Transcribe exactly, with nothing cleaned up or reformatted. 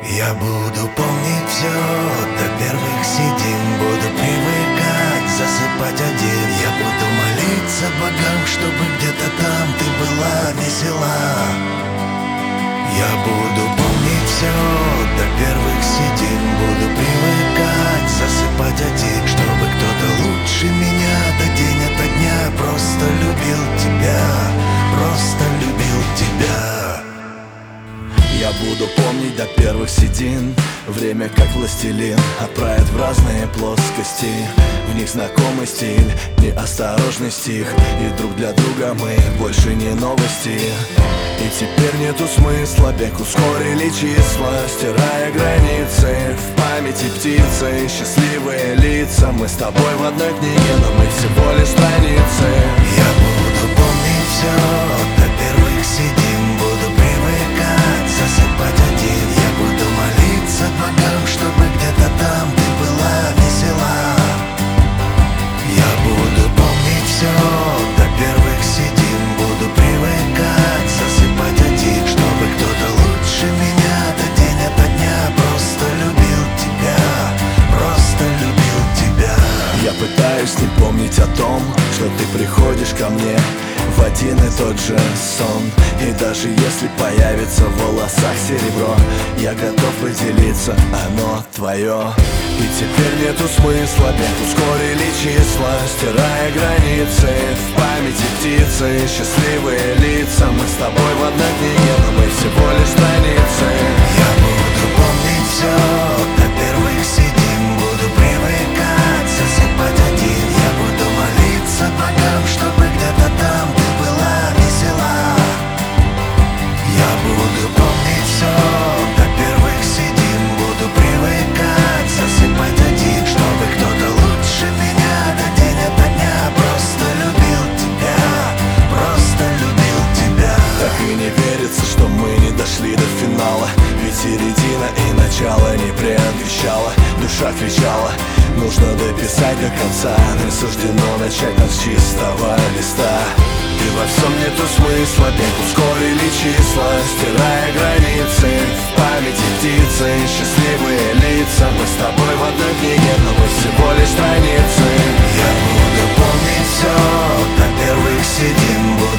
Я буду помнить все до первых седин, буду привыкать засыпать один. Я буду молиться богам, чтобы где-то там ты была весела. Я буду помнить все до первых седин, буду привыкать засыпать один, чтобы кто-то лучше меня до день ото дня просто любил тебя, просто любил тебя. Я буду помнить до первых седин. Время как властелин отправит в разные плоскости. В них знакомый стиль, неосторожный стих. И друг для друга мы больше не новости. И теперь нету смысла, бег ускорили числа, стирая границы. В памяти птицы, счастливые лица. Мы с тобой в одной книге, но мы всего лишь страницы. Я буду помнить все до первых седин, буду привыкать засыпать один. Я буду молиться богам, чтобы где-то там ты была весела. Я буду помнить все до первых седин, буду привыкать засыпать один, чтобы кто-то лучше меня до день ото дня просто любил тебя, просто любил тебя. Я пытаюсь не помнить о том, что ты приходишь ко мне в один и тот же сон. И даже если появится в волосах серебро, я готов поделиться, оно твое. И теперь нету смысла, бег ускорили числа, стирая границы. В памяти птицы, счастливые лица. Мы с тобой в одной книге, но мы всего лишь страницы. Я буду помнить все до первых седин, буду привыкать засыпать один. Я буду молиться богам, чтобы где-то там ты была весела. Я буду помнить все до первых седин, буду привыкать засыпать один, чтобы кто-то лучше меня до день ото дня просто любил тебя, просто любил тебя. Так и не верится, что мы не дошли до финала. Ведь середина и начало не предвещало. Душа кричала, нужно дописать до конца. Не суждено начать нас с чистого листа. И во всем нету смысла, бег ускорили числа, стирая границы. В памяти птицы, счастливые лица. Мы с тобой в одной книге, но мы всего лишь страницы. Я буду помнить все до первых седин,